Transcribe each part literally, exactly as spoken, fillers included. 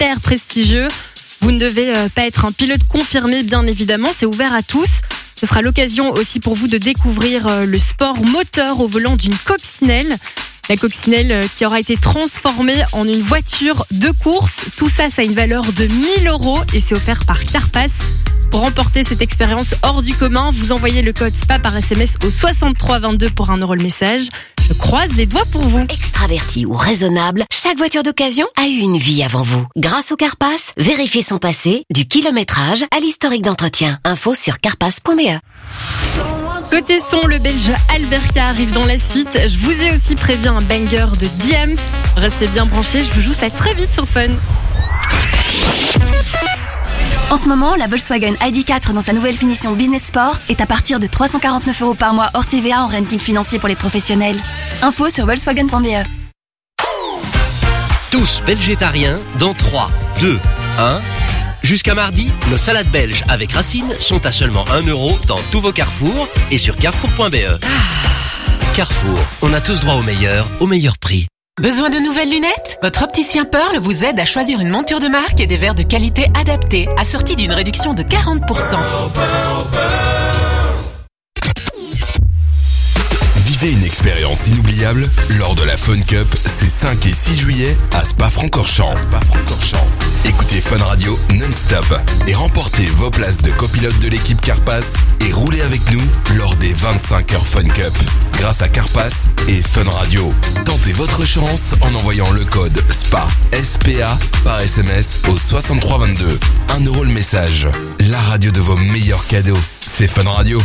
hyper prestigieux. Vous ne devez pas être un pilote confirmé, bien évidemment, c'est ouvert à tous. Ce sera l'occasion aussi pour vous de découvrir le sport moteur au volant d'une coccinelle. La coccinelle qui aura été transformée en une voiture de course. Tout ça, ça a une valeur de mille euros et c'est offert par Carpass. Pour remporter cette expérience hors du commun, vous envoyez le code S P A par S M S au soixante-trois vingt-deux pour un euro le message. Je croise les doigts pour vous. Extraverti ou raisonnable, chaque voiture d'occasion a eu une vie avant vous. Grâce au Carpass, vérifiez son passé, du kilométrage à l'historique d'entretien. Info sur carpass point b e. Côté son, le Belge Alberca arrive dans la suite. Je vous ai aussi prévu un banger de Diams. Restez bien branchés, je vous joue ça très vite sur Fun. En ce moment, la Volkswagen I D quatre dans sa nouvelle finition Business Sport est à partir de trois cent quarante-neuf euros par mois hors T V A en renting financier pour les professionnels. Info sur volkswagen point b e. Tous belgétariens dans trois, deux, un... Jusqu'à mardi, nos salades belges avec racines sont à seulement un euro dans tous vos Carrefour et sur carrefour point b e. Ah. Carrefour, on a tous droit au meilleur, au meilleur prix. Besoin de nouvelles lunettes ? Votre opticien Pearl vous aide à choisir une monture de marque et des verres de qualité adaptés, assortis d'une réduction de quarante pour cent. Vivez une expérience inoubliable lors de la Fun Cup ces cinq et six juillet à Spa-Francorchamps. Spa-Francorchamps. Écoutez Fun Radio non-stop et remportez vos places de copilote de l'équipe Carpass et roulez avec nous lors des vingt-cinq heures Fun Cup. Grâce à Carpass et Fun Radio. Tentez votre chance en envoyant le code S P A, S P A par S M S au soixante-trois vingt-deux. un euro le message. La radio de vos meilleurs cadeaux. C'est Fun Radio.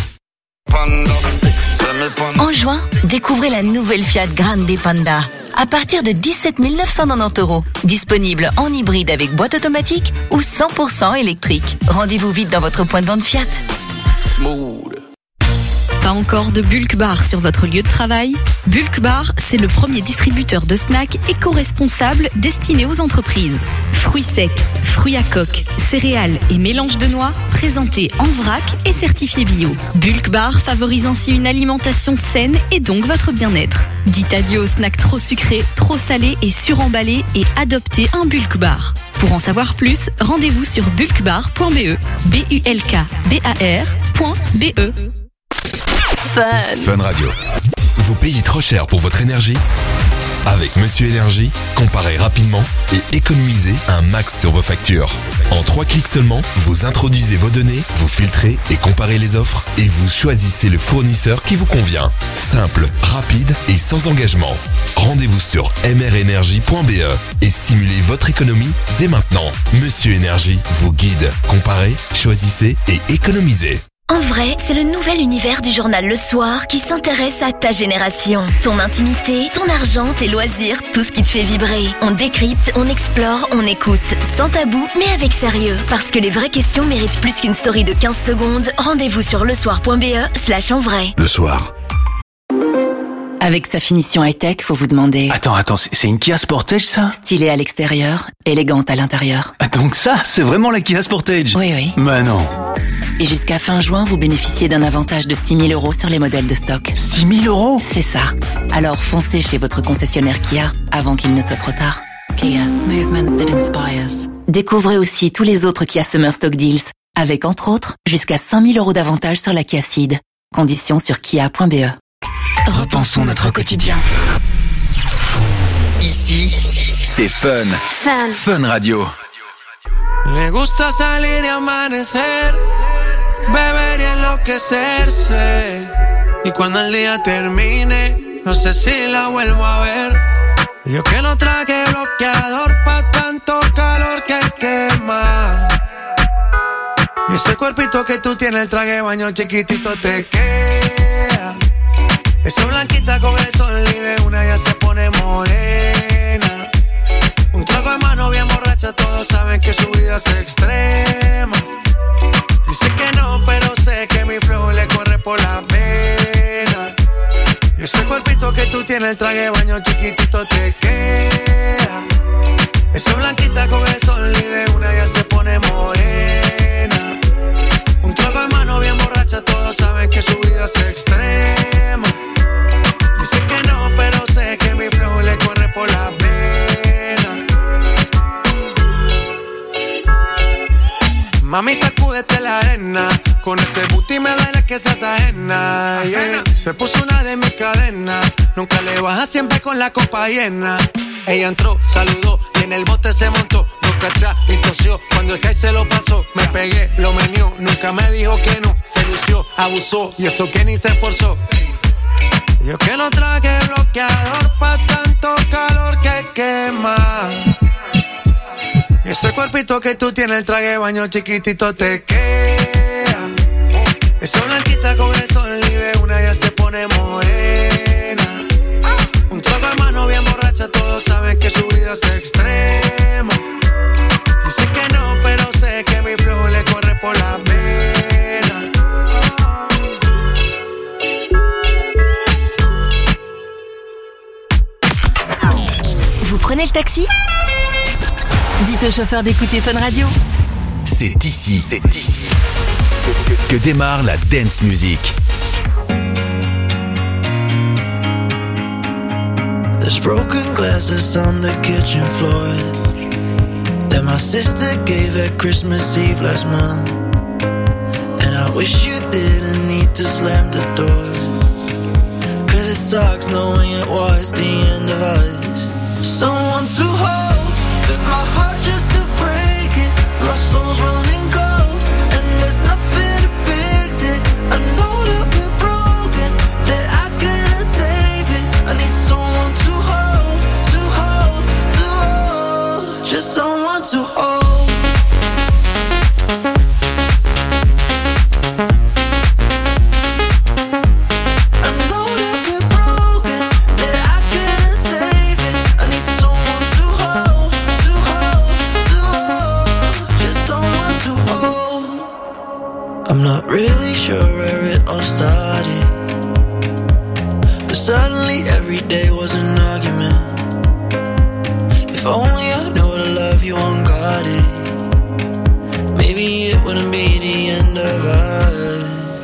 En juin, découvrez la nouvelle Fiat Grande Panda. À partir de dix-sept mille neuf cent quatre-vingt-dix euros. Disponible en hybride avec boîte automatique ou cent pour cent électrique. Rendez-vous vite dans votre point de vente Fiat. Smooth. Pas encore de Bulk Bar sur votre lieu de travail ? Bulk Bar, c'est le premier distributeur de snacks éco-responsable destiné aux entreprises. Fruits secs, fruits à coque, céréales et mélanges de noix, présentés en vrac et certifiés bio. Bulk Bar favorise ainsi une alimentation saine et donc votre bien-être. Dites adieu aux snacks trop sucrés, trop salés et suremballés et adoptez un Bulk Bar. Pour en savoir plus, rendez-vous sur bulk bar point b e. B U L K B A R point B E. Fun. Fun Radio. Vous payez trop cher pour votre énergie ? Avec Monsieur Énergie, comparez rapidement et économisez un max sur vos factures. En trois clics seulement, vous introduisez vos données, vous filtrez et comparez les offres et vous choisissez le fournisseur qui vous convient. Simple, rapide et sans engagement. Rendez-vous sur m r énergie point b e et simulez votre économie dès maintenant. Monsieur Énergie vous guide. Comparez, choisissez et économisez. En vrai, c'est le nouvel univers du journal Le Soir qui s'intéresse à ta génération. Ton intimité, ton argent, tes loisirs, tout ce qui te fait vibrer. On décrypte, on explore, on écoute. Sans tabou, mais avec sérieux. Parce que les vraies questions méritent plus qu'une story de quinze secondes. Rendez-vous sur lesoir point b e slash en vrai. Le Soir. Avec sa finition high-tech, faut vous demander... Attends, attends, c'est une Kia Sportage, ça ? Stylée à l'extérieur, élégante à l'intérieur. Ah, donc ça, c'est vraiment la Kia Sportage ? Oui, oui. Mais non. Et jusqu'à fin juin, vous bénéficiez d'un avantage de six mille euros sur les modèles de stock. six mille euros ? C'est ça. Alors foncez chez votre concessionnaire Kia, avant qu'il ne soit trop tard. Kia, movement that inspires. Découvrez aussi tous les autres Kia Summer Stock Deals, avec entre autres, jusqu'à cinq mille euros d'avantage sur la Kia Ceed. Conditions sur kia point b e. Repensons notre quotidien. Ici, c'est Fun. Fun. Fun Radio. Le gusta salir y amanecer, beber y enloquecerse. Y cuando el día termine, no sé si la vuelvo a ver. Yo que no traje bloqueador pa' tanto calor que quema. Y ese cuerpito que tú tienes, el traje de baño chiquitito te queda. Esa blanquita con el sol y de una ya se pone morena. Un trago de mano bien borracha, todos saben que su vida es extrema. Dice que no, pero sé que mi flow le corre por la pena. Y ese cuerpito que tú tienes, el traje de baño chiquitito te queda. Esa blanquita con el sol y de una ya se pone morena. Un trago de mano bien borracha, todos saben que su vida es extrema. Dice que no, pero sé que mi flow le corre por la pena. Mami, sacúdete la arena. Con ese booty me duele que seas ajena. Yeah. Se puso una de mis cadenas. Nunca le baja, siempre con la copa llena. Ella entró, saludó y en el bote se montó. No cachá y tosió. Cuando el Sky se lo pasó, me pegué, lo menió. Nunca me dijo que no. Se lució, abusó y eso que ni se esforzó. Yo que no traje bloqueador pa' tanto calor que quema. Y ese cuerpito que tú tienes, el traje de baño chiquitito te queda. Esa blanquita con el sol y de una ya se pone morena. Un trago de mano bien borracha, todos saben que su vida es extrema. Dice que no, pero sé que mi flow le corre por la vena. Vous prenez le taxi ? Dites au chauffeur d'écouter Fun Radio. C'est ici, c'est ici que, que démarre la dance music. There's broken glasses on the kitchen floor that my sister gave at Christmas Eve last month. And I wish you didn't need to slam the door, cause it sucks knowing it was the end of us. Someone to hold, took my heart just to break it. My soul's running cold, and there's nothing to fix it. I know that we're broken, that I couldn't save it. I need someone to hold, to hold, to hold. Just someone to hold. I'm not really sure where it all started, but suddenly every day was an argument. If only I knew how to love you unguarded, maybe it wouldn't be the end of us.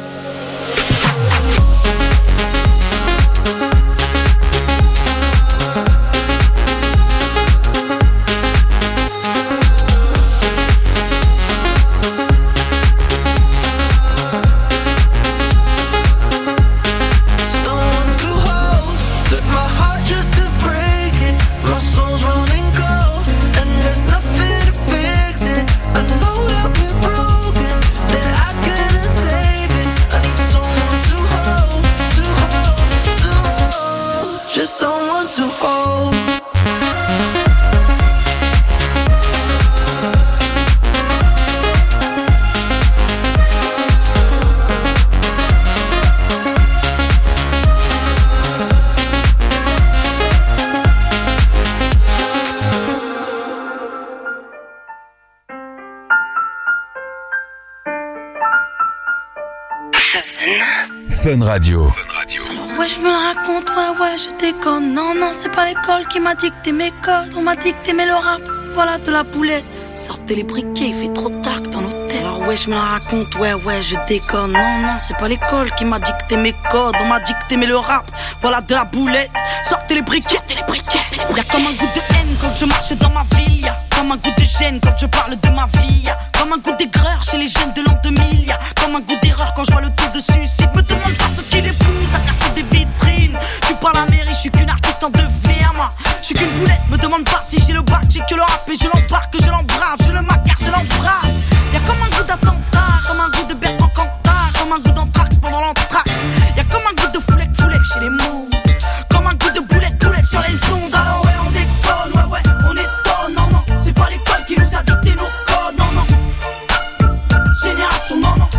Fun Radio. Ouais, je me la raconte, ouais, ouais, je déconne. Non, non, c'est pas l'école qui m'a dicté mes codes. On m'a dicté mais le rap, voilà de la boulette. Sortez les briquets, il fait trop tard dans l'hôtel. Alors ouais, je me la raconte, ouais, ouais, je déconne. Non, non, c'est pas l'école qui m'a dicté mes codes. On m'a dicté mais le rap, voilà de la boulette. Sortez les briquets, sortez les briquets. Y'a comme un goût de haine quand je marche dans ma ville. Y'a comme un goût de gêne quand je parle de ma vie. Y'a comme un goût d'aigreur chez les jeunes de l'an deux mille. Y'a comme un goût d'erreur quand je vois le taux de suicide. Me demande pas ce qui les pousse à casser des vitrines. Je suis pas la mairie, je suis qu'une artiste en devenir, moi. Je suis qu'une boulette, me demande pas si j'ai le bac. J'ai que le rap et je l'embarque, je l'embrasse. Je le macarre, je l'embrasse. Y'a comme un goût d'attentat, comme un goût de Bertrand Cantat, comme un goût d'entraque pendant l'entraque. Y'a comme un goût de foulec, foulec chez les mots. Comme un goût de boulette, boulette sur les ondes. Alors ouais, on déconne, ouais, ouais, on étonne. Non, non, c'est pas l'école qui nous a dicté nos codes. Non, non, génération, non, non.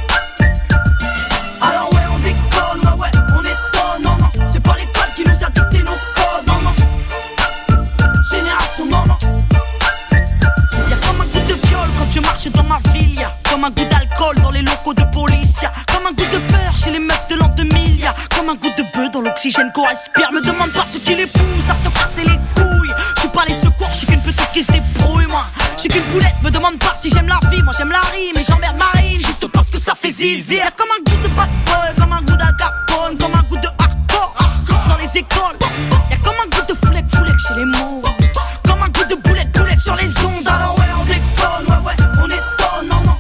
Alors ouais, on déconne, ouais, ouais, on étonne. Non, non, c'est pas l'école qui nous a dicté nos codes. Non, non, génération, non, non. Y'a comme un goût de viol quand je marche dans ma ville. Y'a comme un goût d'alcool dans les locaux de police. Y'a comme un goût de peur chez les meufs de l'an deux mille. Y'a comme un goût de bœuf dans l'oxygène qu'on respire. Me demande pas ce qui les pousse à te casser les couilles. Je suis pas les secours, je suis qu'une petite qui se débrouille, moi. Je suis qu'une boulette, me demande pas si j'aime la vie. Moi j'aime la rime et j'emmerde Marine juste parce que ça fait zizi. Y'a comme un goût de bad boy, comme un goût d'Al Capone, comme un goût de hardcore, hardcore dans les écoles. Y'a comme un goût de foulec, foulec chez les mots. Comme un goût de boulette, boulette sur les ondes. Alors ouais, on déconne, ouais, ouais, on étonne, non, non.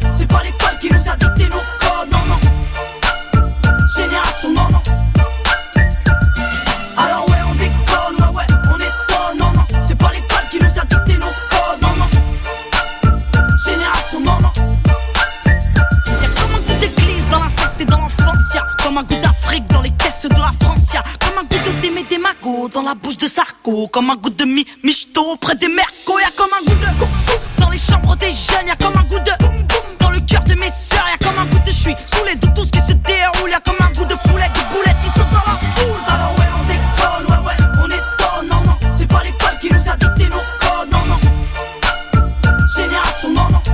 la bouche de Sarko, comme un goût de mi michto près des mercos. Y'a comme un goût de boum boum dans les chambres des jeunes. Y'a comme un goût de boum boum dans le cœur de mes sœurs. Y'a comme un goût de j'suis saoulé de tout ce qui se déroule. Y'a comme un goût de foulette, de boulettes qui sautent dans la foule. Alors ouais on déconne, ouais ouais on étonne. Non non, c'est pas l'école qui nous a dicté nos codes. Non non, génération non non.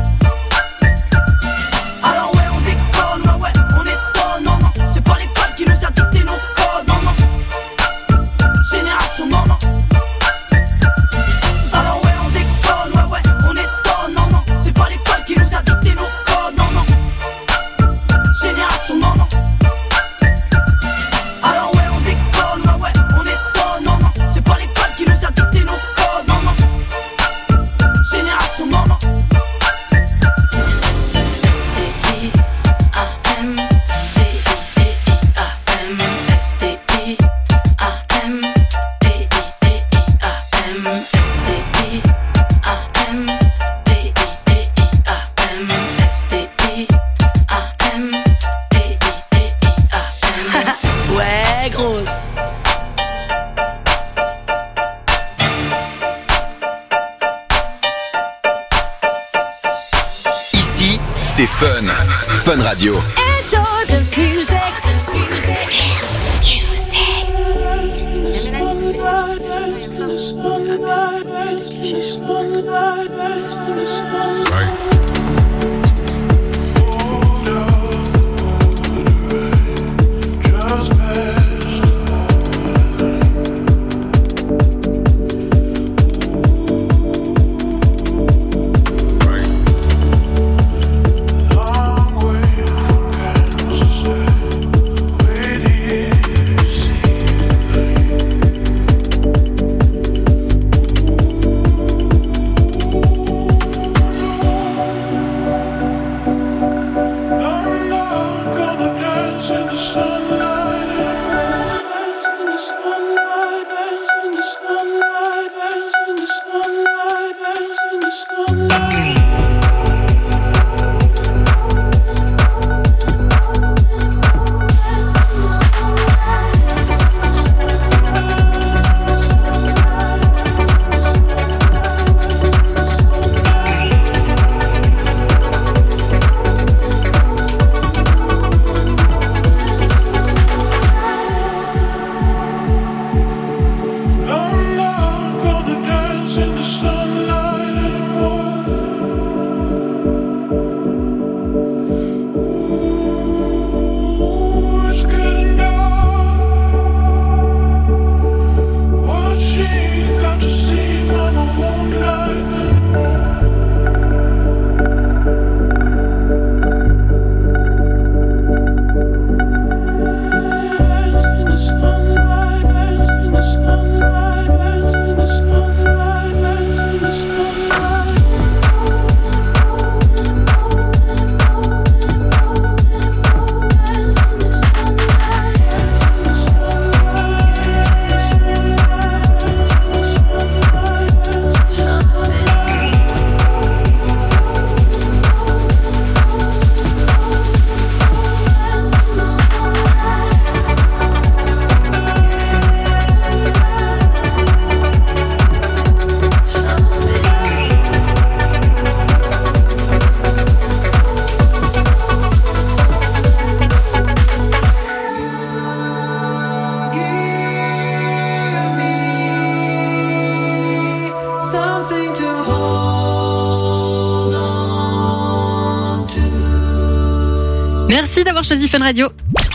Alors ouais on déconne, ouais ouais on étonne. Non non, c'est pas l'école qui nous a dicté nos codes. Non non, génération non non. Alors ouais on déconne, ouais ouais on étonne. Non non, c'est pas l'école qui nous a dicté nos codes. Non non, génération non non. Alors ouais on déconne, ouais ouais on étonne. Non non, c'est pas l'école qui nous a dicté nos codes. Non non, génération non non. Ouais, grosse. Ici, c'est Fun. Fun Radio. Enjoy this music. This music. Merci d'avoir choisi Fun Radio.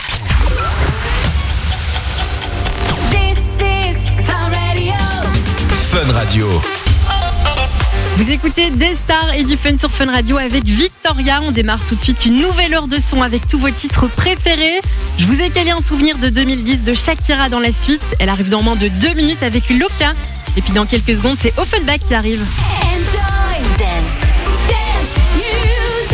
Fun Radio. Vous écoutez des stars et du fun sur Fun Radio avec Victoria. On démarre tout de suite une nouvelle heure de son avec tous vos titres préférés. Je vous ai calé un souvenir de deux mille dix de Shakira dans la suite. Elle arrive dans moins de deux minutes avec Loca. Et puis dans quelques secondes, c'est Offenbach qui arrive. Enjoy dance, dance music.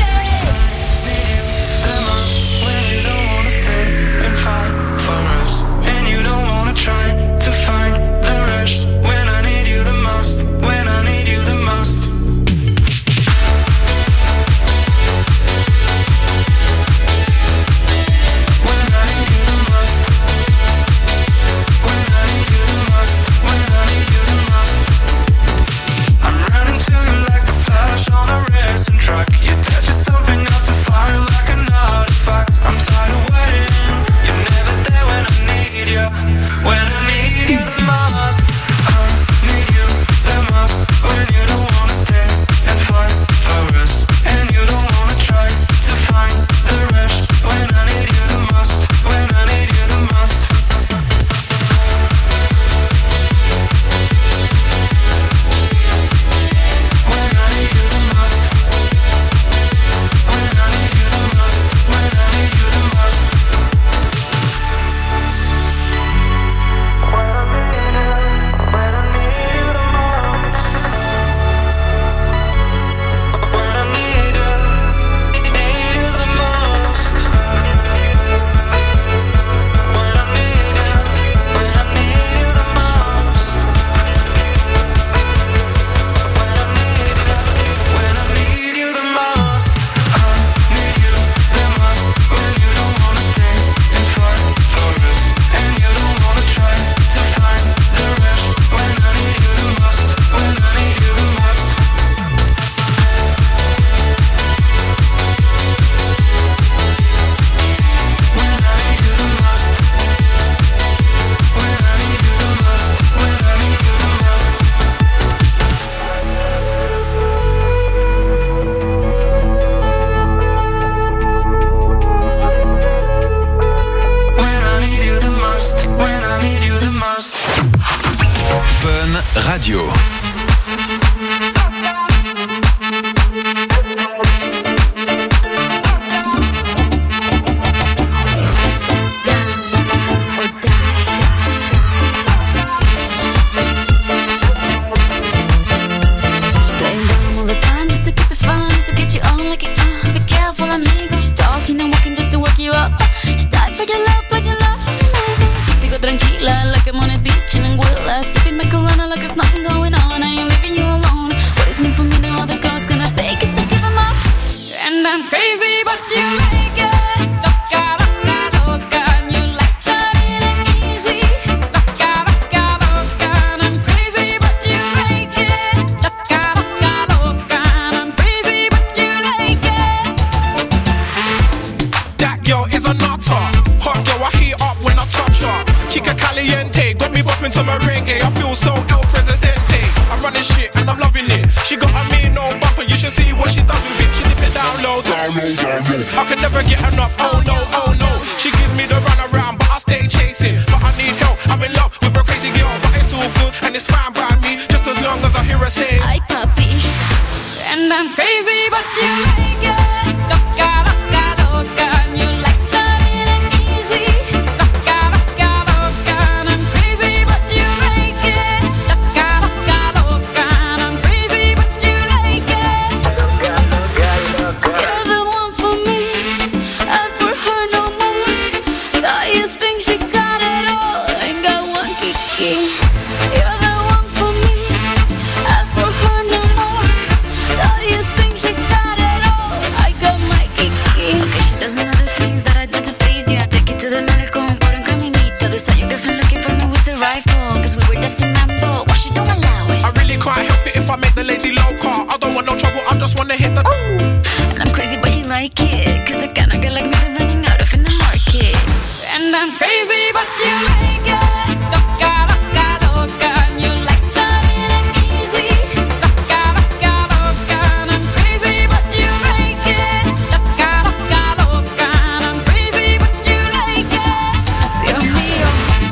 to merengue. I feel so El Presidente. I'm running shit and I'm loving it. She got a mean old bumper, you should see what she does with it. She dip it down low, down low, down low. I can never get enough, oh no, oh no. She gives me the run around, but I stay chasing. But I need help, I'm in love with a crazy girl. But it's all good and it's fine by me, just as long as I hear her say Ay papi, and I'm crazy but you like it. Loca, loca, loca, and you like that it ain't easy. Loca, loca, loca, and I'm crazy but you like it. Loca, loca, loca, and I'm crazy but you like it. You're the one for me, and for her no more. Now you think she got it all, ain't got one kiki. You're the one for me, and for her no more. Now you think she got it all, I got my kiki. Okay, she does know the things that I do to please you. I take you to the malecón por un caminito. This how your girlfriend looking for me with a rifle. Cause we were dancing Rambo, why she don't allow it? I really can't help it if I make the lady loca. I don't want no trouble, I just wanna hit the And I'm crazy but you like it. Cause the kind of girl like me they're running out of in the market. And I'm crazy but you like it. Loca, loca, loca, and you like that it ain't easy. Loca, loca, loca, and I'm crazy but you like it. Loca, loca, loca, and I'm crazy but you like it. Dios mío.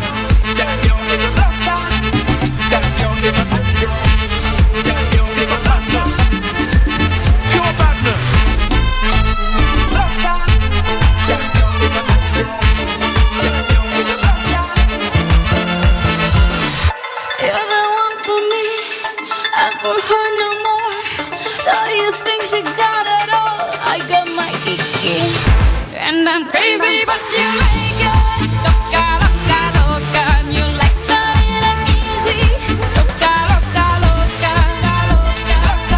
Loca. It's a madness, pure madness. Loca. You're the one for me, and for her no more. Now you think she got it all, I got my kiki. And I'm crazy but you like it. Loca, loca, loca, and you like that it ain't easy. Loca, loca, loca, loca,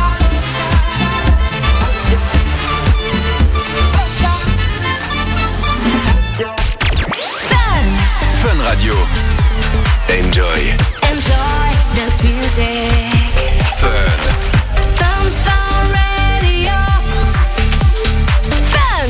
loca. Fun Radio. Enjoy. Enjoy dance music. Fun. Fun, fun radio. Fun.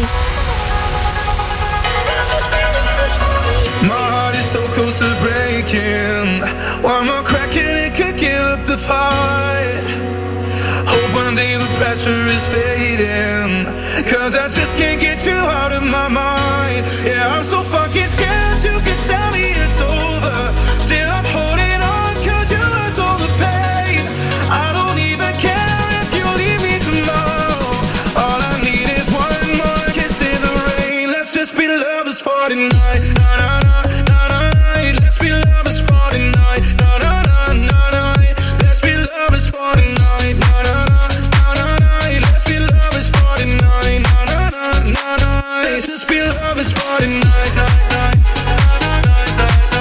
My heart is so close to breaking. One more crack and it could give up the fight. Hope one day the pressure is fading. Cause I just can't get you out of my mind. Yeah, I'm so fucking scared you could tell me it's over. Still I'm holding on cause you're worth all the pain. I don't even care if you leave me tomorrow. All I need is one more kiss in the rain. Let's just be lovers for tonight. Na na na na na. Let's be lovers for tonight. Na na na na na. Let's be lovers for tonight. Na na na na na. Let's be lovers for tonight. Na na na na na. Let's just be lovers for tonight. Na na na na na.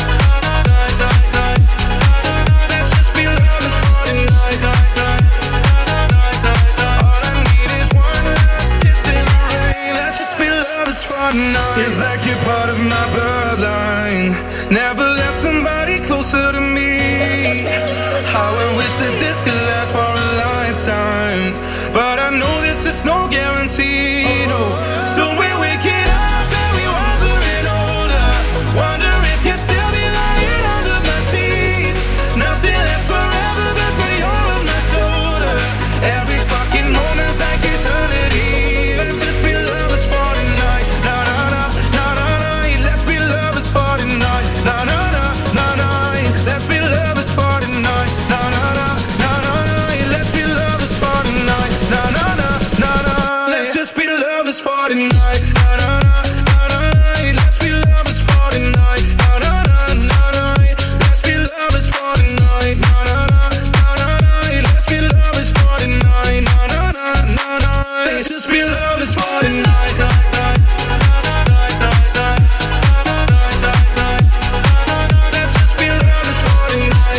Let's just be lovers for tonight. Na na na na. All I need is one last kiss in the rain. Let's just be lovers for tonight. It's like you're part of my bloodline. Never left somebody closer to me. How I wish that this could last for a lifetime. But I know there's just no guarantee, no. So we're waking up and we wondering older. Wonder if you'll still be lying under my sheets. Nothing lasts forever but when you're on my shoulder. Every fucking moment's like eternity. Let's just be lovers for tonight. Na na na na na na. Let's be lovers for tonight. Na na na na na. Let's be lovers for tonight. Na na na na na. Let's be lovers for tonight. Na na na na na. Let's just be lovers for tonight. Na na na na na. Let's be lovers for tonight. Na na na na na. Let's be lovers for tonight. Na na na na na. Let's be lovers for tonight. Na na na na na. Let's just be lovers for tonight. Na na na na na. Let's just be lovers for tonight.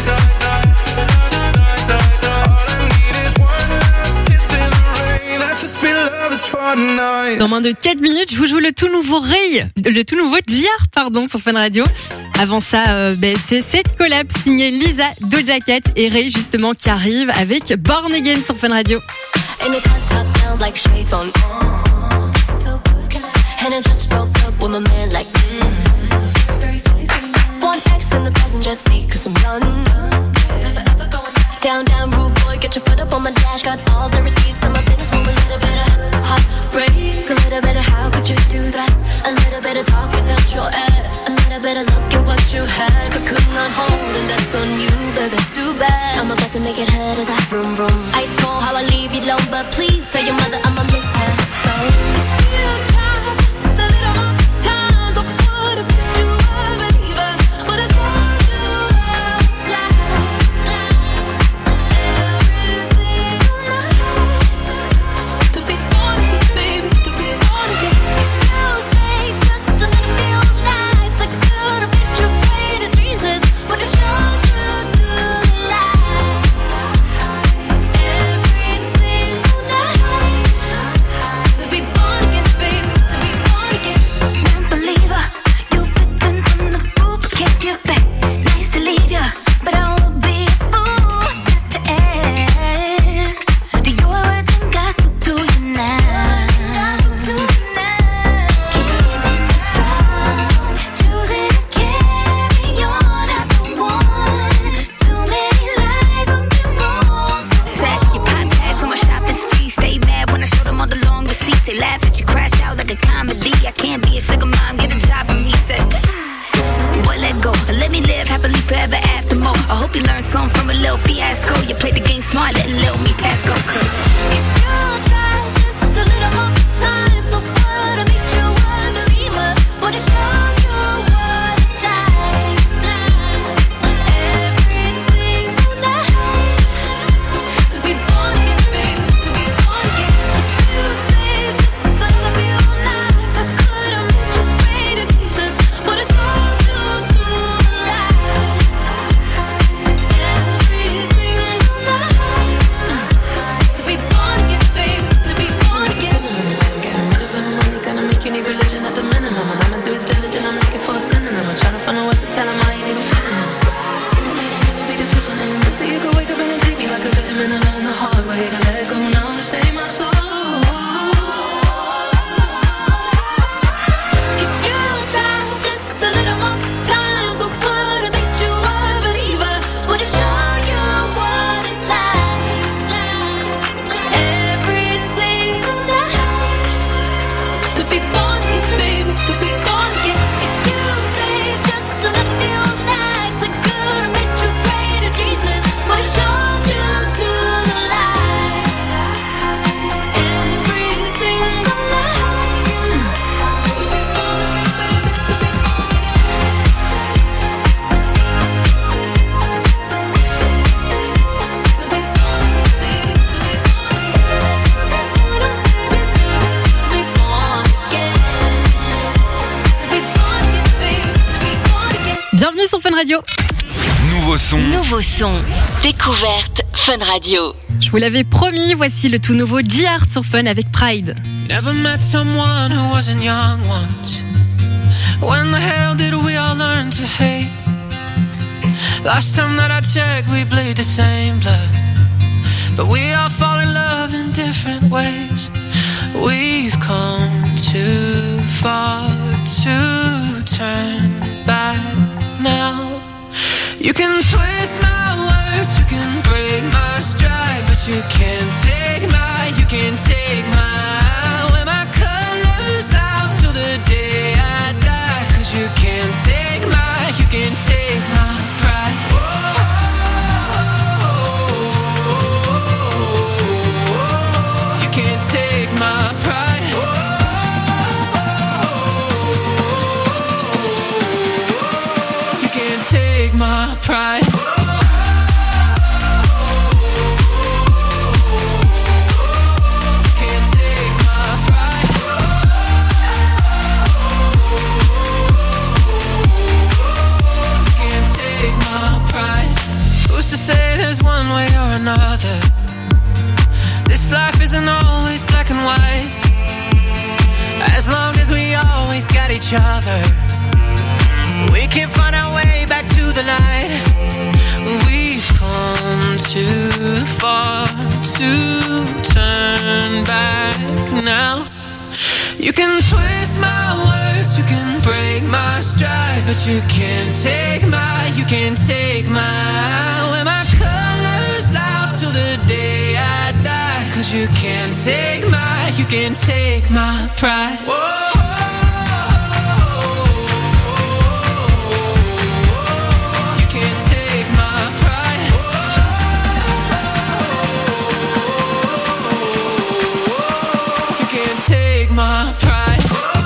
All I need is one last kiss in the rain. Let's just be lovers for tonight. Dans moins de quatre minutes, je vous joue le tout nouveau Ray, le tout nouveau J R, pardon, sur Fun Radio. Avant ça, euh, ben, c'est cette collab signée Lisa, Doja Cat et Ray, justement, qui arrive avec Born Again sur Fun Radio. And it can't top down like shades on. So good. And I just broke up with my man like mm. one X in the passenger seat, cause I'm done. Never ever going back. Down, down, rude boy, get your foot up on my dash. Got all the receipts, and my business move a little bit of heartbreak. A little bit of how could you do that? A little bit of talking out your ass. A little bit of look at what you had, but could not hold, and that's on you, baby. Too bad. I'm about to make it hurt as I vroom vroom. Ice cold, how I leave you alone, but please tell your mother I'ma miss her. So if you try just a little more time, I would have put you a believer, but it's hard to slide every single night. To be born again, baby, to be born again. You stay just a little few nights. I could have made you pray to Jesus, but it's hard to do the light every single night. To be born again, baby, to be born again. Non-believer, you bitten from the fruit, but can't give back. Nice to leave ya, but I would be a fool not to ask. Do your words and gospel to you now? Keeping me strong, choosing to carry on as the one. Too many lies have been wrong. Set your pot tags on my shopping spree. Stay mad when I show them all the long receipts. They laugh at you, crash out like a comedy. I can't be a sugar mom, get a job from me. Said, boy, let go, let me live happily forever after more. I hope you learned something from a little fiasco. You played the game smart, letting little me pass go. Cause if you try just a little more time, so what? I make you a believer, but it show you what it's like every single night. To be born again, baby, to be born again. You stay just a little few nights. I could have made you pray to Jesus, but it's all due to the light every single night. To be born again, baby, to be born again. Getting rid of him, money gonna make you need religion at the minimum. And I'ma do it diligent, I'm looking for a synonym. I'm trying to find out what's to tell him I ain't even feeling him. Nigga be deficient in them, so you could wake up and take me like a vitamin and learn the hard way to let go now to save my soul. If you try just a little more time, so would have made you a believer, would have shown you what it's like every single night. To be born again, baby, to be born again. If you stay just a little few nights, I could have made you pray to Jesus, but it showed you to the light every single night. To be born again, baby, to be born Bienvenue sur Fun Radio. Nouveau son. Nouveau son. Découverte Fun Radio. Je vous l'avais promis, voici le tout nouveau G-Art sur Fun avec Pride. Never met someone who wasn't young once. When the hell did we all learn to hate? Last time that I checked, we bleed the same blood. But we all fall in love in different ways. We've come too far to turn back now. You can twist my words, you can break my stride, but you can't take my, you can't take my, wear my colors now till the day I die. Cause you can't take my, you can't take my pride. You can't take my pride. You can't take my pride. Who's to say there's one way or another? This life isn't always black and white. As long as we always got each other, we can find our way back to the light. We've come too far to turn back now. You can twist my words, you can break my stride, but you can't take my, you can't take my, wear my colors loud till the day I die. Cause you can't take my, you can't take my pride. Whoa. My pride.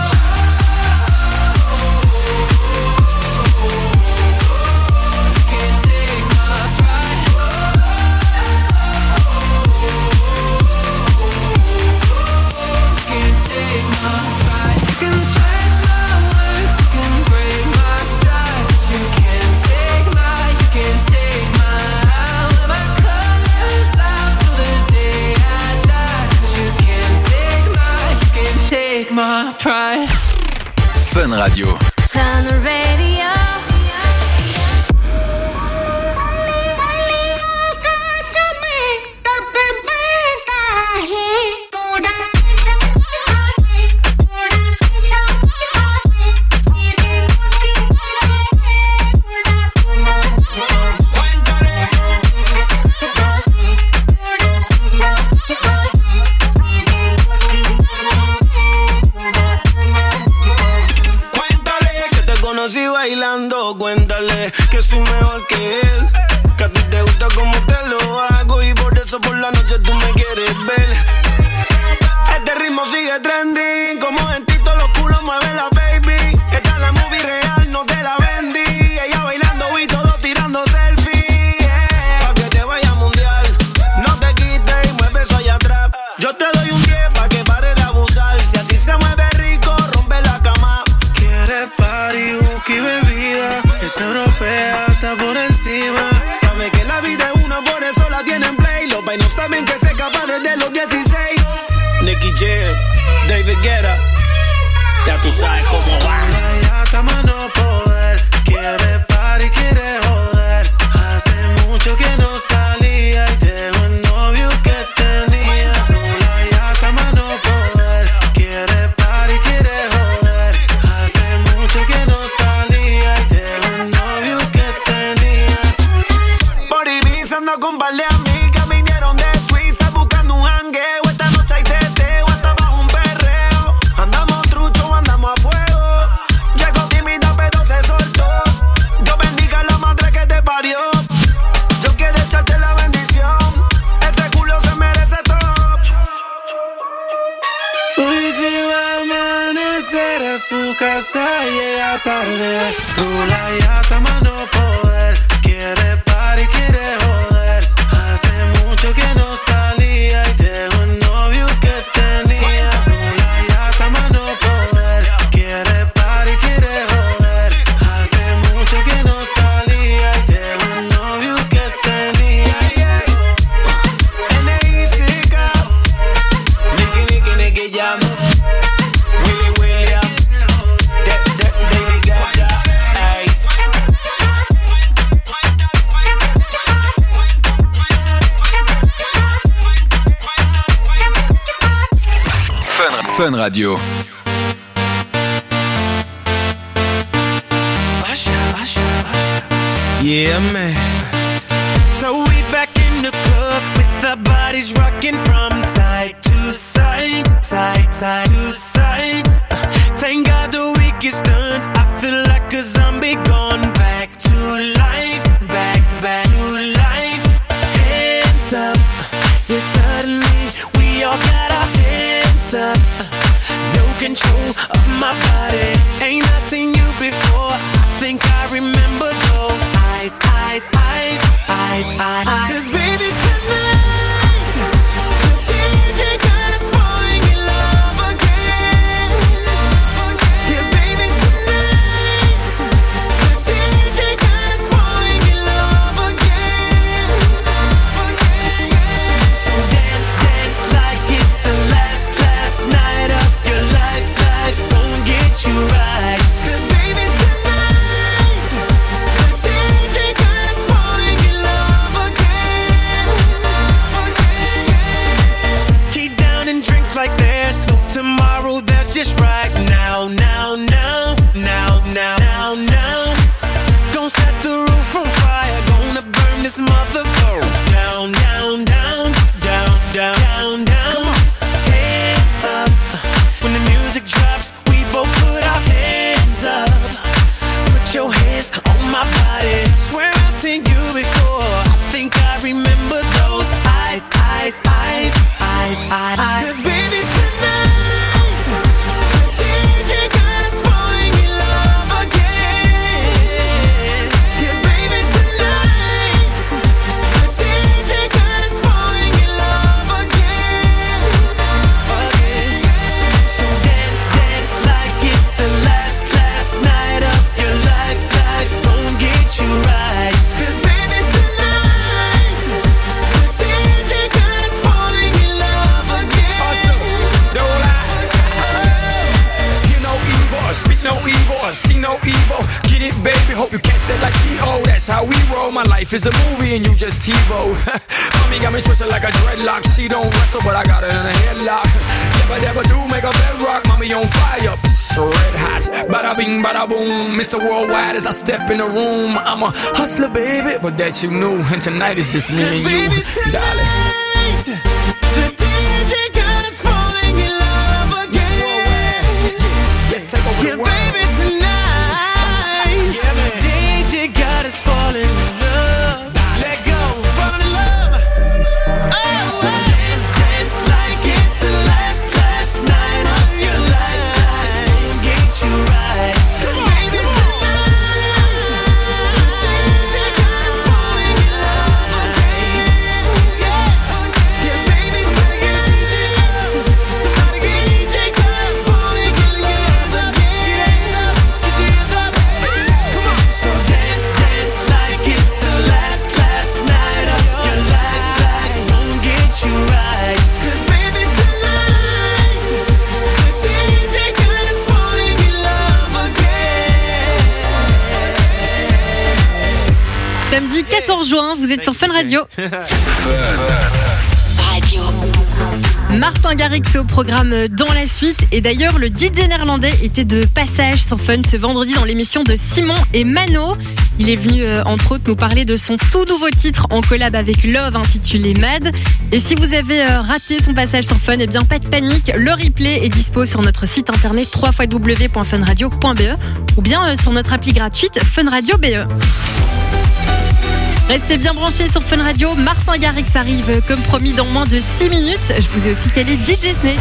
Can't take my pride. Can't take my pride. You can twist my words, you can break my stride, but you can't take my, you can't take my, my colors loud till the day I die. Cause you can't take my, you can't take my pride. Fun Radio. Fun Radio. Conocí bailando, cuéntale que soy mejor que él, que a ti te gusta como te lo hago y por eso por la noche tú me quieres ver. Este ritmo sigue trending, como en Tito los culos mueve la baby. Esta es la movie real, no te la vendí. Ella bailando y todo tirando selfie, yeah. Pa' que te vaya mundial, no te quites y mueve eso allá atrás. Yo te doy un diez pa' que pare de abusar. Si así se mueve rico, rompe la cama. Quiere party, whisky, bebida, es europea, está por encima. Sabe que la vida es una, por eso la tienen play. Los vainos saben que se escapa desde los dieciséis. Nicky Jam, David Guetta, ya tú sabes cómo va. Ya está mano poder, quiere party, quiere joder. Hace mucho que no salía y dejó el novio que tenía. Nula ya está mano poder, quiere party, quiere joder. Hace mucho que no salía y dejó el novio que tenía. Por Ibiza ando con par de amigas, vinieron de Suiza buscando un jangueo. Esta noche hay teteo, hasta bajo un perreo. Andamos trucho, andamos a fuego. Llegó tímida pero se soltó. Dios bendiga la madre que te parió. Yo quiero echarte la bendición, ese culo se merece todo. Hoy se va a amanecer a su casa, llega tarde. Rula ya está mano poder, quiere party, quiere joder. Hace mucho que no salía y dejó el novio que tenía. Rula ya está mano poder, quiere party, quiere joder. Hace mucho que no salía y dejó el novio que tenía. N I C K, Nicky, Nicky, Nicky Jam, Willy William, Da- Da- David Guetta, ay. Fun, Fun Radio. Yeah, man. So we back in the club with our bodies rocking from side to side, side, side to side. Thank God the week is done. I feel like a zombie gone back to life, back, back to life. Hands up, yeah, suddenly we all got our hands up. No control of my body. Ain't I seen you before? I think I remember those eyes, eyes, eyes, eyes, eyes. Cause baby tonight, the D J got us falling in love again. Yeah, baby tonight, the D J got us falling in love again. So dance, dance like it's the last, last night of your life. Life won't get you right. Cause baby tonight, the D J got us falling in love again. Keep down and drinks like there's no tomorrow. prove that's just right now, now, now, now, now, now, now. Gonna set the roof on fire, gonna burn this motherfucker down, down, down, down, down, down, down. Hands up, when the music drops, we both put our hands up. Put your hands on my body, swear I've seen you before. I think I remember those eyes, eyes, eyes, eyes, eyes, eyes. 'Cause baby tonight, the D J got us falling in love again. Yeah, baby tonight, the D J got us falling in love again, again. So dance, dance like it's the last, last night of your life. Life gon' get you right. 'Cause baby tonight, the D J got us falling in love again. Awesome, don't lie. Hear no evil, speak no evil, see no evil. Get it, baby, hope you catch that like T O. That's how we roll. My life is a movie and you just TiVo. Mommy got me twisted like a dreadlock. She don't wrestle, but I got her in a headlock. Never, never do make a bedrock. Mommy on fire, psst, red hot. Bada bing, bada boom. Mister Worldwide as I step in the room. I'm a hustler, baby, but that you knew. And tonight is just me and you, darling. The D J got us falling in love again. Let's take over the world. Yeah, baby, tonight. Yeah, man. D J got us falling in love. Let go, fall in love. Oh, so dance, dance like it's the last, last night of your life. Get you right. 'Cause baby, tonight, the D J got us falling in love again. Yeah, yeah, baby, tonight. Somebody get D J got us falling in love again. Get your hands up, get your hands up. Come on. So dance, dance like it's the last, last night of your life. Life won't get you right. 'Cause baby, tonight, the D J got us falling in love again. Samedi quatorze juin, vous êtes sur Fun Radio. Radio. Martin Garrix est au programme dans la suite. Et d'ailleurs, le D J néerlandais était de passage sur Fun ce vendredi dans l'émission de Simon et Mano. Il est venu, euh, entre autres, nous parler de son tout nouveau titre en collab avec Love intitulé Mad. Et si vous avez euh, raté son passage sur Fun, eh bien, pas de panique. Le replay est dispo sur notre site internet w w w point fun radio point b e ou bien euh, sur notre appli gratuite Fun Radio B E. Restez bien branchés sur Fun Radio. Martin Garrix arrive comme promis dans moins de six minutes. Je vous ai aussi calé D J Snake.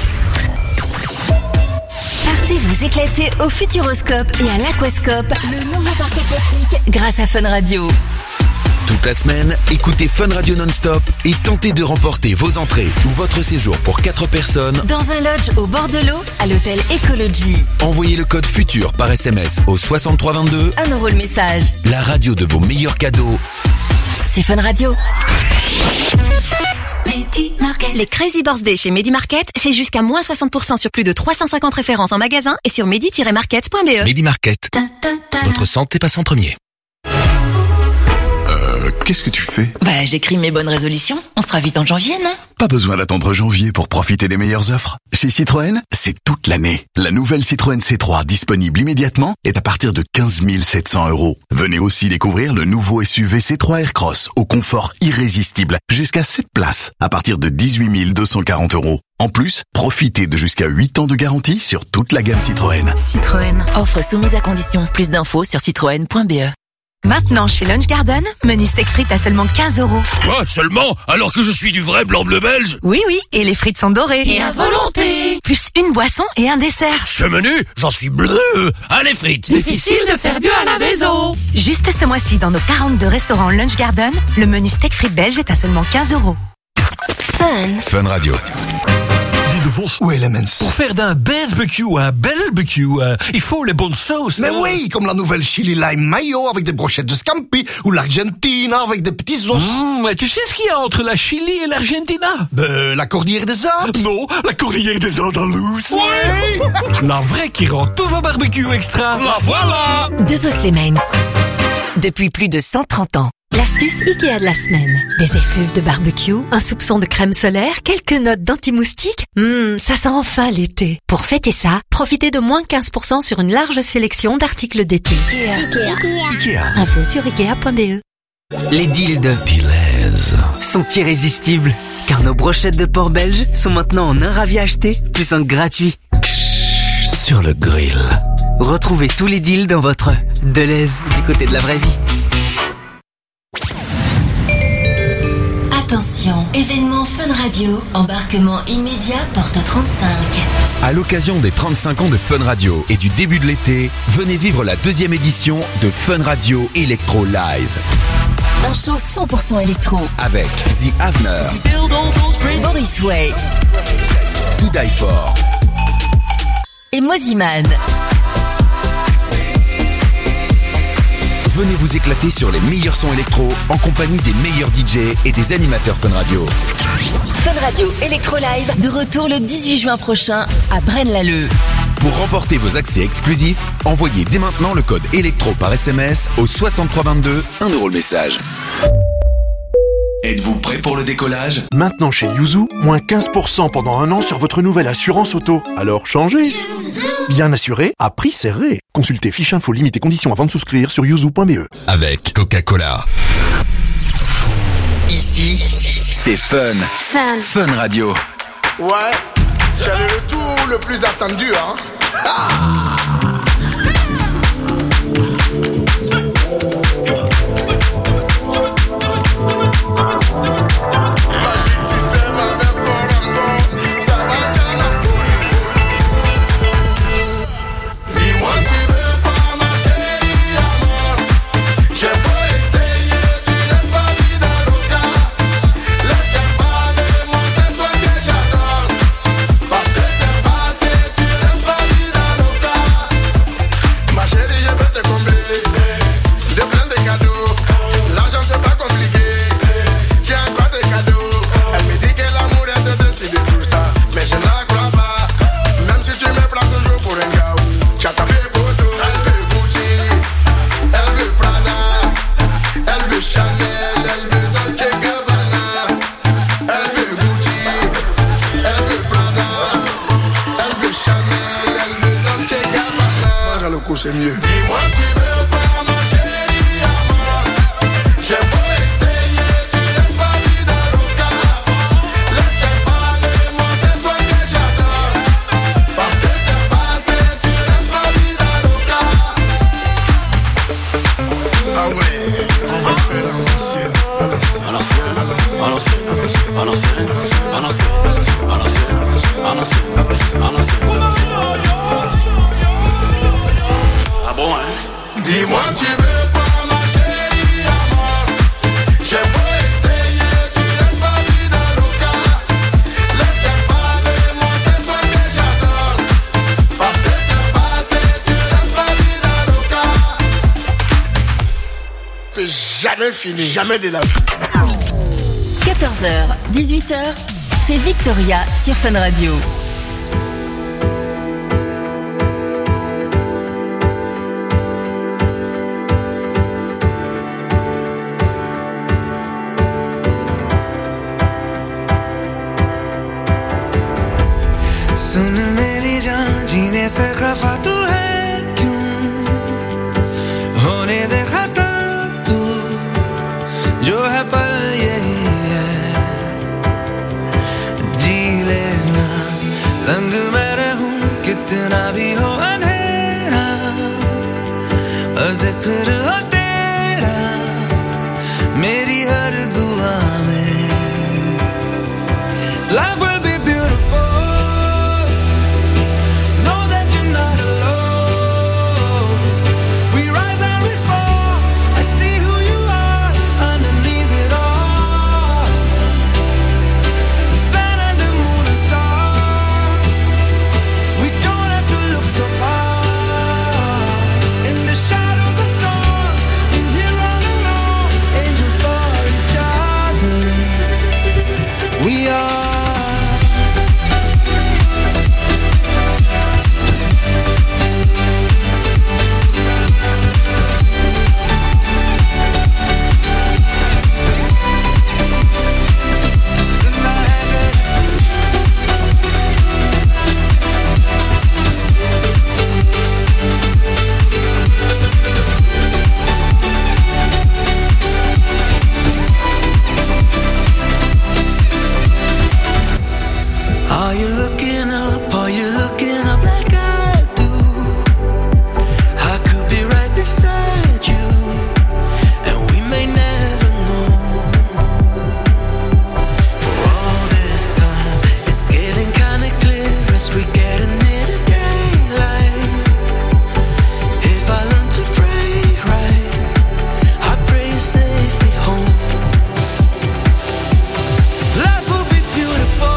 Partez vous éclater au Futuroscope et à l'Aquascope, le nouveau parc aquatique grâce à Fun Radio. Toute la semaine, écoutez Fun Radio non-stop et tentez de remporter vos entrées ou votre séjour pour quatre personnes Dans un lodge au bord de l'eau à l'hôtel Ecology. Envoyez le code FUTUR par S M S au soixante-trois vingt-deux. Un euro le message. La radio de vos meilleurs cadeaux. C'est Fun Radio. Les Crazy Birthday chez Medi Market, c'est jusqu'à moins soixante pour cent sur plus de trois cent cinquante références en magasin et sur medi tiret market point b e. Medi Market. Votre santé passe en premier. Euh, qu'est-ce que tu fais? Bah, j'écris mes bonnes résolutions. On sera vite en janvier, non? Pas besoin d'attendre janvier pour profiter des meilleures offres. Chez Citroën, c'est toute l'année. La nouvelle Citroën C trois disponible immédiatement est à partir de quinze mille sept cents euros. Venez aussi découvrir le nouveau S U V C trois Aircross au confort irrésistible. Jusqu'à sept places à partir de dix-huit mille deux cent quarante euros. En plus, profitez de jusqu'à huit ans de garantie sur toute la gamme Citroën. Citroën. Offre soumise à condition. Plus d'infos sur citroën point b e. Maintenant, chez Lunch Garden, menu steak frites à seulement quinze euros. Quoi, seulement? Alors que je suis du vrai blanc-bleu belge? Oui, oui, et les frites sont dorées. Et à volonté. Plus une boisson et un dessert. Ce menu, j'en suis bleu. Allez, frites. Difficile de faire mieux à la maison. Juste ce mois-ci, dans nos quarante-deux restaurants Lunch Garden, le menu steak frites belge est à seulement quinze euros. Fun. Fun Radio. De Vos ou Elements. Pour faire d'un barbecue un barbecue, euh, il faut les bonnes sauces. Mais oui, comme la nouvelle chili lime mayo avec des brochettes de scampi ou l'Argentina avec des petits os. Mmh, mais tu sais ce qu'il y a entre la Chili et l'Argentina? Ben, la cordillère des Andes. Non, la cordillère des Andalouses. Oui. La vraie qui rend tous vos barbecues extra. La voilà. De Vos Elements. Depuis plus de cent trente ans. L'astuce Ikea de la semaine. Des effluves de barbecue, un soupçon de crème solaire, quelques notes d'anti-moustique. Hum, ça sent enfin l'été. Pour fêter ça, profitez de moins quinze pour cent sur une large sélection d'articles d'été. Ikea. Ikea. Ikea. Info sur ikea point b e. Les deals de Dealers sont irrésistibles, car nos brochettes de porc belge sont maintenant en un ravi acheté, plus un gratuit. Sur le grill. Retrouvez tous les deals dans votre Deleuze du côté de la vraie vie. Attention, événement Fun Radio, embarquement immédiat porte trente-cinq. À l'occasion des trente-cinq ans de Fun Radio et du début de l'été, venez vivre la deuxième édition de Fun Radio Electro Live. Un show cent pour cent électro. Avec The Havner, Boris Way, To Die For et Moziman. Venez vous éclater sur les meilleurs sons électro en compagnie des meilleurs D J et des animateurs Fun Radio. Fun Radio Electro Live, de retour le dix-huit juin prochain à Braine-l'Alleud. Pour remporter vos accès exclusifs, envoyez dès maintenant le code électro par S M S au soixante-trois vingt-deux, un euro le message. Êtes-vous prêt pour le décollage? Maintenant chez Yuzu, moins quinze pour cent pendant un an sur votre nouvelle assurance auto. Alors changez. Bien assuré, à prix serré. Consultez fiche info limite et conditions avant de souscrire sur yuzu point b e. Avec Coca-Cola. Ici, c'est Fun. Fun. Fun Radio. Ouais, c'est le retour le plus attendu, hein. Ah. C'est mieux. Dis-moi, tu veux quoi, ma chérie, amor? J'ai beau essayer, tu laisses pas vida loca. Laisse-les parler, moi c'est toi que j'adore. Parce que c'est passé, tu laisses pas vida loca. Ah ouais, on va faire à l'ancienne. À l'ancienne, à l'ancienne, à l'ancienne, à l'ancienne, à l'ancienne, à l'ancienne, à l'ancienne, à l'ancienne. Ah bon, hein? Dis-moi, tu veux quoi, ma chérie, amor? J'ai beau essayer, tu laisses pas vida loca. Laisse-les parler, moi c'est toi que j'adore. Parce que c'est passé, tu laisses pas vida loca. T'es jamais fini, jamais de la vie. quatorze heures, dix-huit heures, c'est Victoria sur Fun Radio. सुन मेरी जान जीने से खफा तू है क्यों होने दे खता तू जो है पल यही है जी लेना संग मैं रहूं कितना भी हो अंधेरा और जिक्र हो तेरा मेरी हर दुआ में Life will be beautiful. In the shadows of dawn, and here all alone, angels fall each other. you looking up? Are you looking up like I do? I could be right beside you, and we may never know. For all this time, it's getting kinda clear as we getting near the daylight. If I learn to pray right, I pray safely home. Life will be beautiful.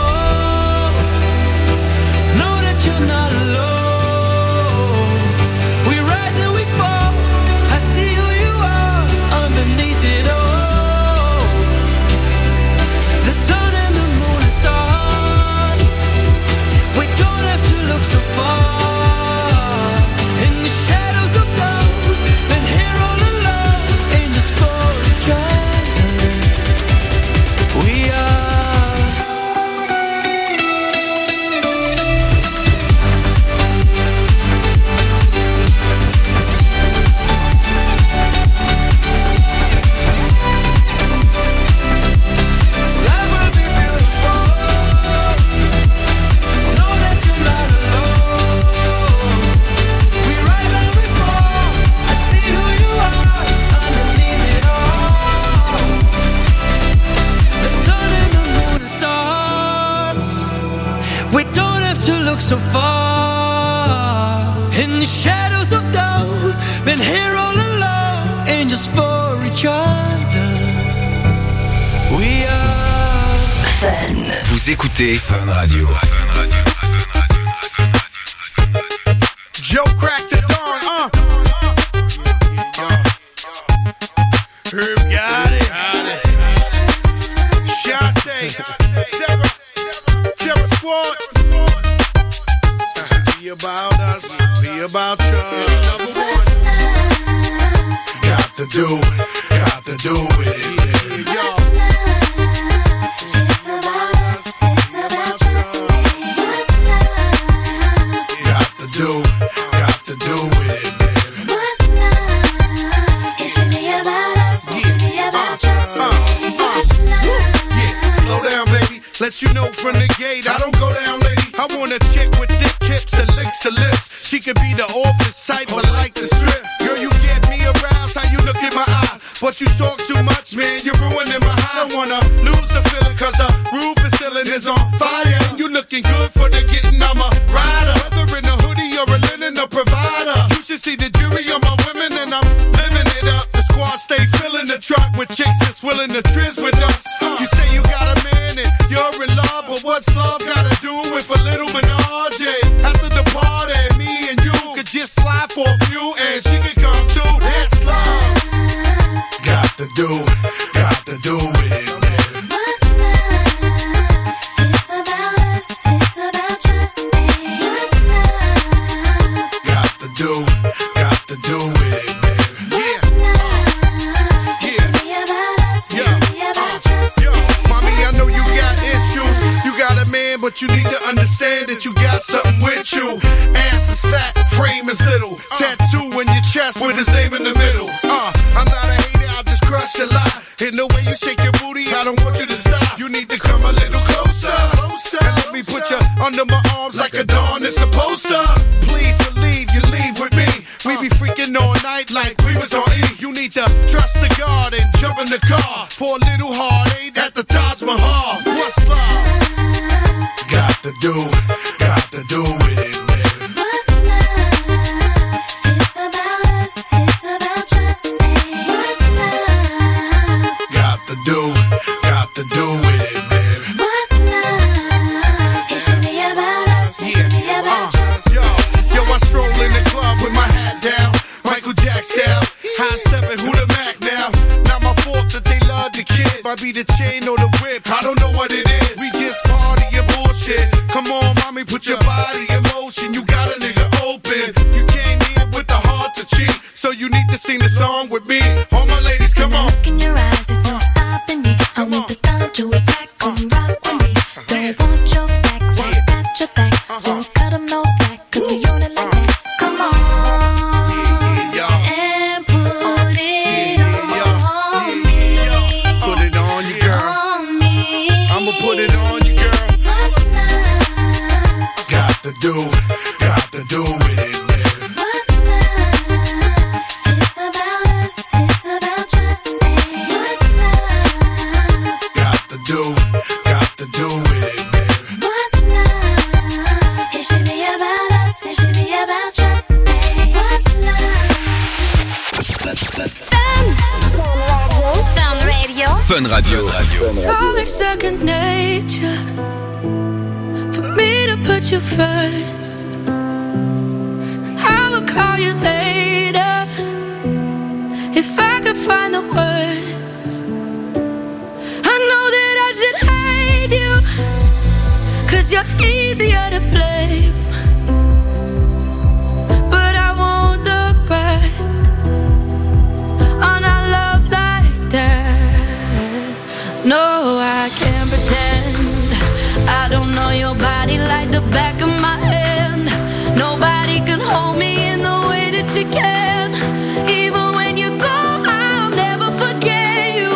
Know that you're not alone. We rise and we fall. I see who you are underneath it all. The sun and the moon and stars. We don't have to look so far. In the shadows of love, been here all along, angels for each other. We are. Life will be beautiful. Know that you're not alone. We rise and we fall. I see who you are underneath it all. The sun and the moon and stars. We don't have to look so far. In the shadows of dawn, been here all along, angels for each other. We are Fun. Vous écoutez Fun Radio. Joe cracked the dawn, uh. Herb got it. Shantae, Terror, Terror Squad. Be about us, be about you. Number one. Got to do, got to do with it. Yo. Got to do, got to do with it, baby. What's love? It should be about us. It should be about just me. What's love? Yeah, slow down, baby. Let you know from the gate, I don't go down, lady. I want a chick with thick hips and licks her lips. She could be the office type, but like the strip. Girl, you get me aroused, how you look in my eye. But you talk too much, man, you're ruining my high. I don't wanna lose the feeling, cause the roof is ceiling is on fire. And you looking good for the getting, I'm a rider. Whether in a hoodie or a linen, a provider. You should see the jury on my women, and I'm living it up. The squad stay filling the truck with chicks that's willing to trizz with us. You say you got a man and you're in love, but what's love gotta do with a little menage? After the party, me and you could just slide for a few, and she could come too. That's love. Got to do, got to do with it, man. What's love? It's about us. It's about just me. What's love? Got to do, got to do with it, man. What's love? It should be about us. It should be about just Yo, me. mommy, I know you got issues. You got a man, but you need to understand that you got something with you. Ass is fat, frame is little. Tattoo in your chest with his name in the middle. Uh, I'm not a hater, I'll just crush a lot. In the way you shake your booty, I don't want you to stop. You need to come a little closer, closer. And let me put you under my arms like a dawn is supposed to. Please believe you leave with me. We be freaking all night like we was on E. You need to trust the God and jump in the car for a little heartache at the Taj Mahal. What's love? Got to do, got to do with it, man. What's love? It's about us. It's about just me. What's love? Got to do, got to do with it, man. What's love? It should be about us. It should be about just Yo, yo, I stroll in the club with my hat down, Michael Jack style. High stepping, who the Mac now? Not my fault that they love the kid. Might be the chain or the whip, I don't know what it is. We just party and bullshit. Come on, mommy, put your body in motion. You got a nigga open. You came here with the heart to cheat, so you need to sing the song with me. All my ladies, come on. look in your eyes. There's no stopping me. I want the thought to attack. Come rock with me. Don't want your stacks. I got your back. Won't cut 'em no slack. Cause we own it like that. Come on. And put it on me. Put it on you, girl. On me. I'ma put it on you, girl. What's love? do, got to do with it, man. What's love? It's about us, it's about just me. What's love? Got to do, got to do with it, man. What's love? It should be about us, it should be about just me. What's love? Fun Radio. Fun Radio. So it's second nature for me to put you first. I will call you later if I could find the words. I know that I should hate you, 'cause you're easier to blame. But I won't look back on our love like that. No, I can't pretend I don't know your body like the back of my hand. Nobody can hold me in the way that you can. Even when you go, I'll never forget you.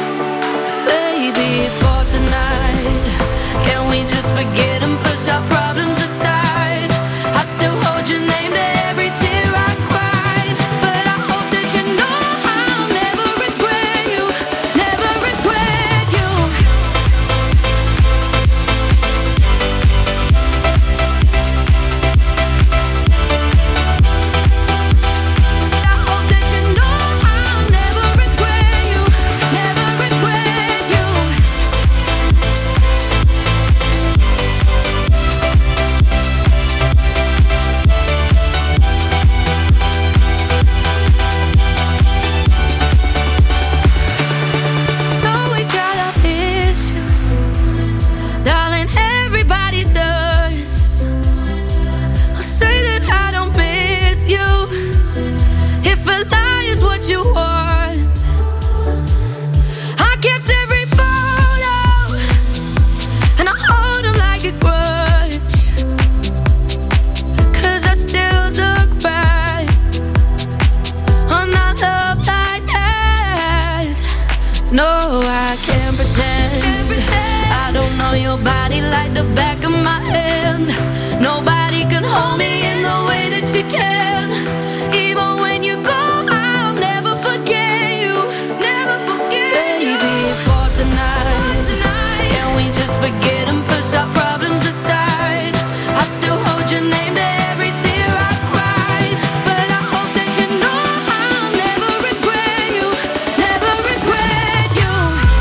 Baby, for tonight, can we just forget and push our problems aside? I still hold your name to every tear I cried. But I hope that you know I'll never regret you, never regret you. I hope that you know I'll never regret you, never regret you. Though we got our issues, darling, everybody does. I'll say that I don't miss you. If a lie is what you want, I kept every photo and I hold them like a grudge. 'Cause I still look back on our love like that. No, I can't pretend I don't know your body like the back of my hand. Nobody can hold me in the way that you can. Even when you go, I'll never forget you, never forget you. Baby, for tonight, can we just forget and push our problems aside? I still hold your name to every tear I cried. But I hope that you know I'll never regret you, never regret you.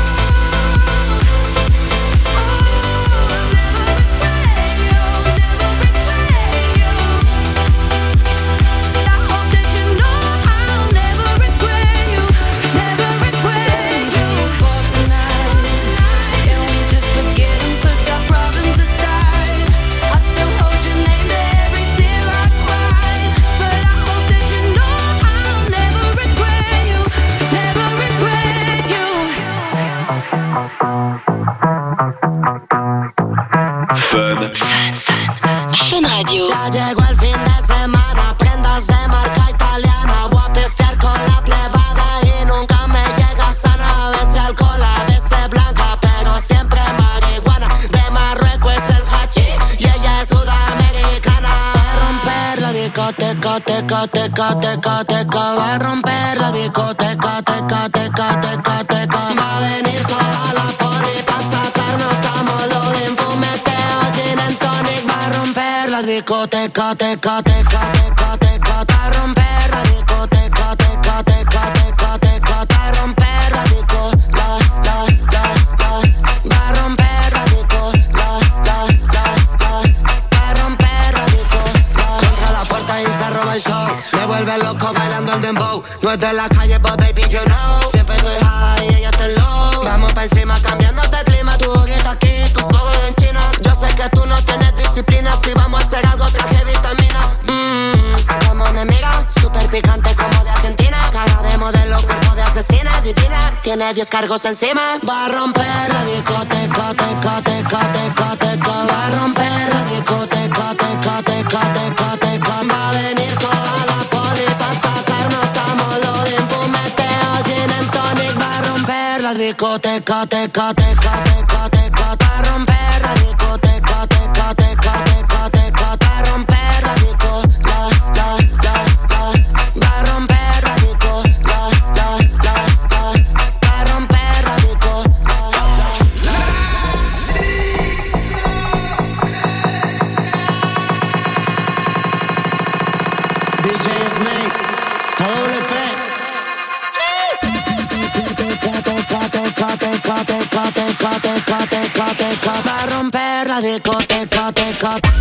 Fun Radio. Ya llegó el fin de semana, prendas de marca italiana. Voy a pistear con la plebada y nunca me llega sana. A veces alcohol, a veces blanca, pero siempre marihuana. De Marruecos es el hachís y ella es sudamericana. Va a romper la discoteca, teca, teca, teca, teca. Va a romper la discoteca, teca, teca, teca, teca. Va a venir toda la poli pa' sacarnos tamolo de fumeteo, gin and tonic. Va a romper la discoteca, teca, teca, teca, teca. Va a romper la discoteca, teca, teca, teca, teca. Va a romper la disco, la, la, la, la. Va a romper la disco, la, la, la, la. Va a romper la disco, la. Contra la puerta y se roba el show. Me vuelve loco bailando el dembow. No es de la calle, but baby, you know. Siempre estoy high y ella está low. Vamos pa' encima cambiándote el clima. Tu ojito aquí, tus ojos en China. Yo sé que tú no tienes disciplina. Si vamos a hacer algo, traje vitamina. Mmm, como me mira, super picante como de Argentina. Cara de modelo, cuerpo de asesina, divina. Tiene diez cargos encima. Va a romper la discoteca, teca, teca, teca, teca. Va a romper la discoteca, teca, teca, teca, teca. Va a venir toda la poli pa' sacarnos tamolo de fumeteo, gin and tonic. Va a romper la discoteca, teca, teca, teca, teca. Va a romper la discoteca, teca, teca, teca, teca. Va a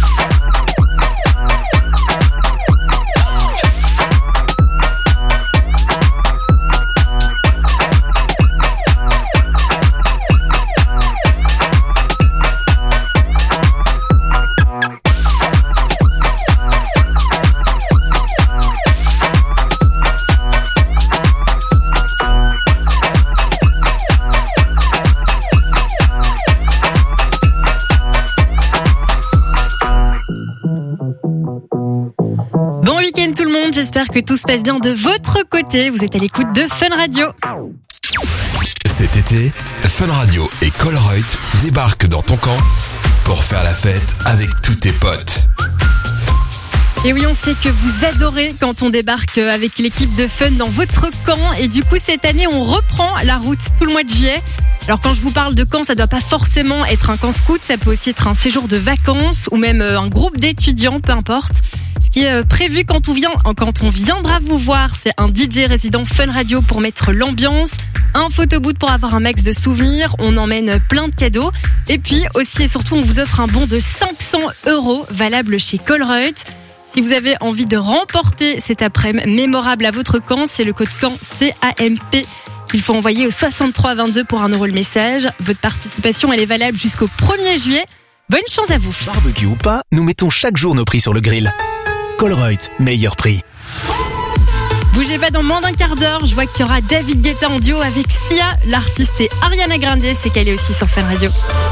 J'espère que tout se passe bien de votre côté. Vous êtes à l'écoute de Fun Radio. Cet été, Fun Radio et Colruyt débarquent dans ton camp pour faire la fête avec tous tes potes. Et oui, on sait que vous adorez quand on débarque avec l'équipe de Fun dans votre camp. Et du coup, cette année, on reprend la route tout le mois de juillet. Alors quand je vous parle de camp, ça ne doit pas forcément être un camp scout, ça peut aussi être un séjour de vacances ou même un groupe d'étudiants, peu importe. Ce qui est prévu quand on vient, quand on viendra vous voir, c'est un D J résident Fun Radio pour mettre l'ambiance, un photobooth pour avoir un max de souvenirs, on emmène plein de cadeaux et puis aussi et surtout on vous offre un bon de cinq cents euros valable chez Colruyt. Si vous avez envie de remporter cet après-midi mémorable à votre camp, c'est le code camp C A M P qu'il faut envoyer au soixante-trois vingt-deux pour un euro le message. Votre participation elle est valable jusqu'au premier juillet. Bonne chance à vous. Barbecue ou pas, nous mettons chaque jour nos prix sur le grill. Colruyt, meilleur prix. Bougez pas dans moins d'un quart d'heure, je vois qu'il y aura David Guetta en duo avec Sia, l'artiste et Ariana Grande, c'est qu'elle est aussi sur Fun Radio.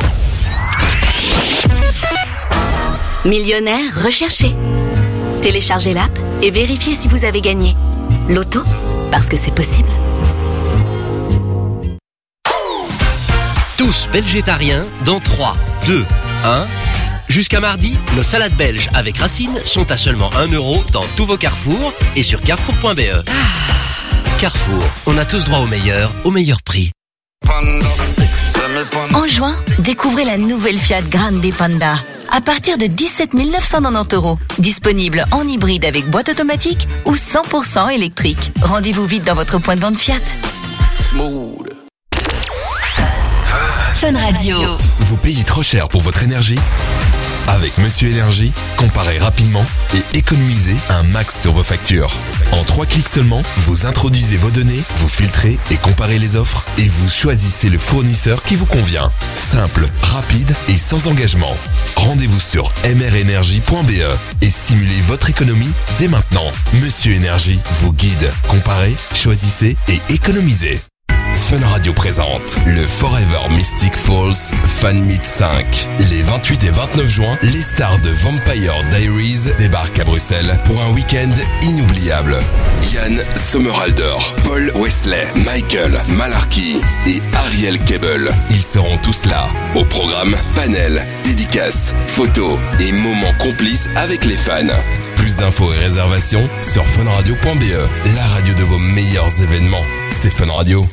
Millionnaire recherché. Téléchargez l'app et vérifiez si vous avez gagné. Loto, parce que c'est possible. Tous végétariens dans trois, deux, un... Jusqu'à mardi, nos salades belges avec racines sont à seulement un euro dans tous vos carrefours et sur carrefour point b e. Carrefour, on a tous droit au meilleur, au meilleur prix. En juin, découvrez la nouvelle Fiat Grande Panda. À partir de dix-sept mille neuf cent quatre-vingt-dix euros. Disponible en hybride avec boîte automatique ou cent pour cent électrique. Rendez-vous vite dans votre point de vente Fiat. Smooth. Fun Radio. Vous payez trop cher pour votre énergie ? Avec Monsieur Énergie, comparez rapidement et économisez un max sur vos factures. En trois clics seulement, vous introduisez vos données, vous filtrez et comparez les offres et vous choisissez le fournisseur qui vous convient. Simple, rapide et sans engagement. Rendez-vous sur m r énergie point b e et simulez votre économie dès maintenant. Monsieur Énergie vous guide. Comparez, choisissez et économisez. Fun Radio présente le Forever Mystic Falls Fan Meet cinq. Les vingt-huit et vingt-neuf juin, les stars de Vampire Diaries débarquent à Bruxelles pour un week-end inoubliable. Yann Sommerhalder, Paul Wesley, Michael Malarkey et Ariel Cable. Ils seront tous là. Au programme, panel, dédicaces, photos et moments complices avec les fans. Plus d'infos et réservations sur fun radio point b e, la radio de vos meilleurs événements. C'est Fun Radio.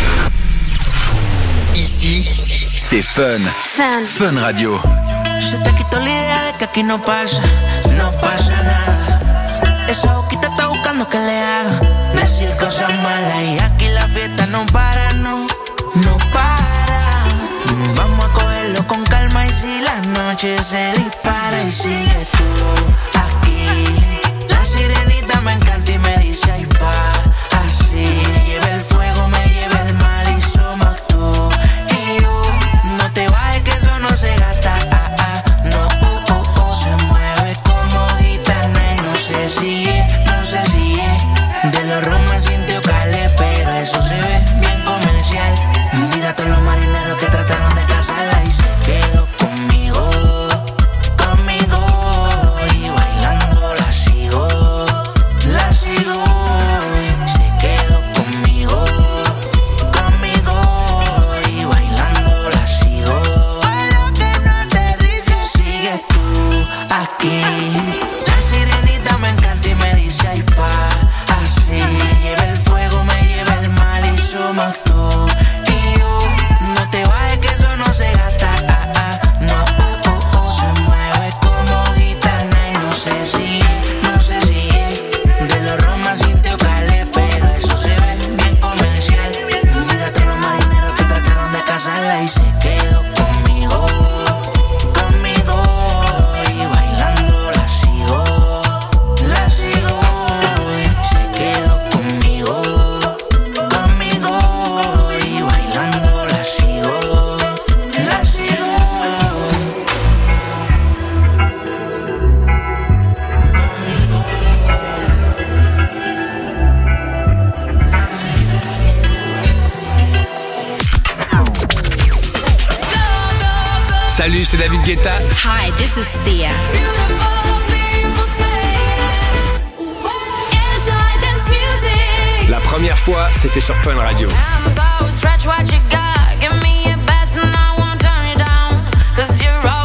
Ici, c'est Fun. Fun. Fun Radio. Se te quitó la idea de que aquí no pasa, no pasa nada. Esa boquita está buscando que le haga decir cosas malas y aquí la fiesta no para, no, no para. Vamos a cogerlo con calma y si la noche se dispara y sigue tú aquí. La sirenita me encanta y me dice ay pa, así me lleva el fuego, me lleva el mal y somos tú y yo. No te vayas que eso no se gasta, ah, ah, no, uh, uh, uh. Se mueve como gitana y no sé si es, no sé si es de los Romas Intio Calé, pero eso se ve bien comercial. Mira a todos los marineros que trataron de casarla y se quedó conmigo, conmigo y bailando la sigo, la sigo. Se quedó conmigo, conmigo y bailando la sigo. Bailo que no aterrice, sigues tú aquí. La sirenita me encanta y me dice ay pa, así me lleva el fuego, me lleva el mal y somos tú y yo. No te vayas que eso no se gasta, ah, ah, no, uh, uh, uh. Se mueve como gitana y no sé si, no sé si es de los Romas Intio Calé, pero eso se ve bien comercial. Mira a todos los marineros que trataron de casarla y se quedó conmigo, conmigo y bailando c'est David Guetta. Hi, this is Sia. La première fois, c'était sur Fun Radio. Stretch what you got, give me your best and I won't turn you down, 'cause you're all